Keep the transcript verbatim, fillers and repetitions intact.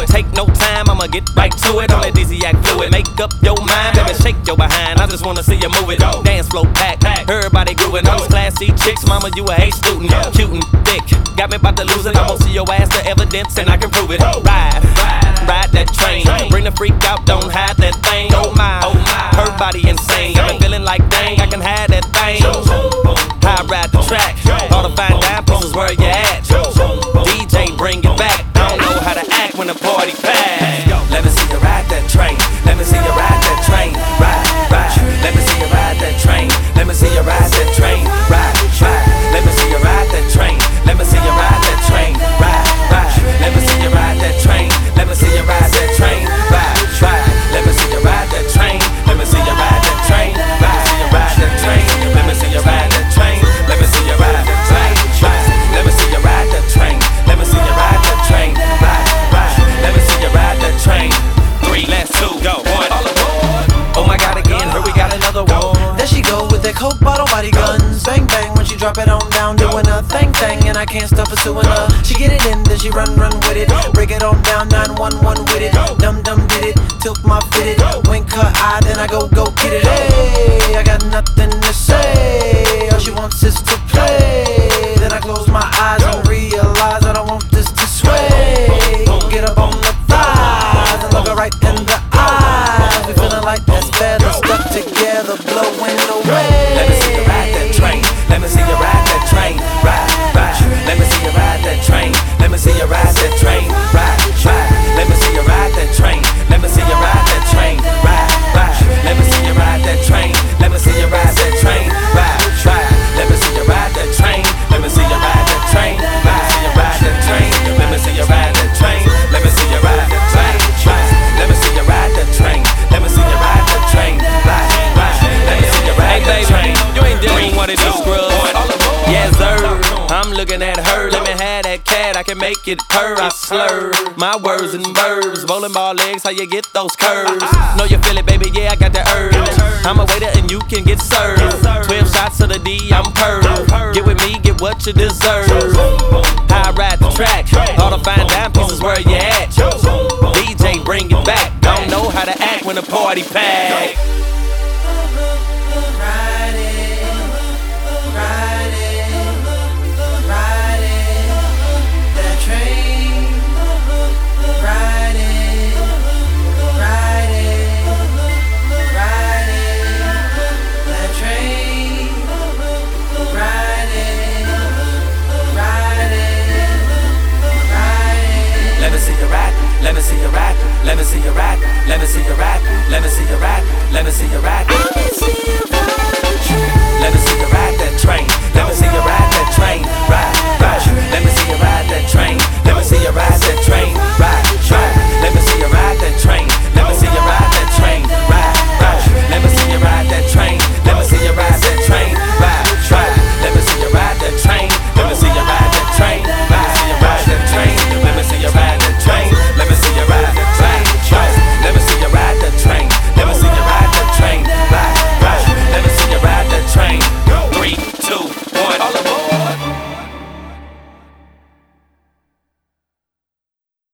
Don't take no time, I'ma get right to it. On that Dizzy-Act fluid, make up your mind, baby, shake your behind. I just wanna see you move it. Dance floor packed, everybody grooving. All these classy chicks, mama, you a A student, cute and thick. Got me about to lose it. I won't see your ass to evidence, and I can prove it. Ride, ride that train, bring the freak out, don't hide that thing. Oh my, her body insane. Got me feeling like dang, I can hide that thing. I ride the track, all the fine dime pieces where you at. D J, bring it back. I don't know how to act when the party pass. Let me see you ride that train. Let me see you ride that train. Ride, ride. Let me see you ride that train. Let me see you ride that train. Ride, ride. Let me see you ride that train. Let me see you ride that train. Ride, ride. Let me see you ride that train. Let me see you ride that train. Ride, ride. Let me see you ride that train. Let me see you ride that train. Ride, see you ride that train. Let me see you ride that train. Let me see you ride that train. Ride. Let me see you ride that train. Let me see you ride that train. Ride, ride. Let me see you ride that train. Three, let's two, go, one. All aboard. Oh my God, again, here we got another one. There she go with that Coke bottle body guns. Bang bang when she drop it on down, doing her thing thing, and I can't stop pursuing her. She get it in, then she run run with it. Break it on down, nine one one with it. Dum dum did it, tilt my fitted. Wink her eye, then I go go get it. Hey, I got nothing to say. All she wants is to play. Then I close my eyes and realize I don't want this to sway. Get up on the thighs and look her right in the eyes. We feeling like this feather stuck together, blowing away. Let me see you ride that train. Let me see you ride that train. Ride, ride. Let me see you ride that train. Let me see you ride that train. Ride, ride. Let me see you ride that train. Let me see you ride that train. Ride, ride. Let me see you ride that train. Let me see you ride that train. Ride, ride. Let me see you ride that train. Let me see you ride that train. Ride, see you ride that train. Let me see you ride that train. Let me see you ride that train. Ride. Let me see you ride that train. Let me see you ride that train. Ride, ride. Let me see you ride that train. You ain't doing what it do, scrub. Yes, sir. I'm looking at her. Let me have that cat. I can make it purr. I slur my words and verbs. Bowling ball legs, how you get those curves? Know you feel it, baby. Yeah, I got the urge. I'm a waiter and you can get served. Twelve shots to the D, I'm purr. Get with me, get what you deserve. I ride the track. All the fine dime pieces where you at. D J, bring it back. Don't know how to act when the party pack. Let me see you ride, let me see you ride, let me see you ride, let me see you ride, let me see you ride, let me see you ride. Let me see you ride that train, let me see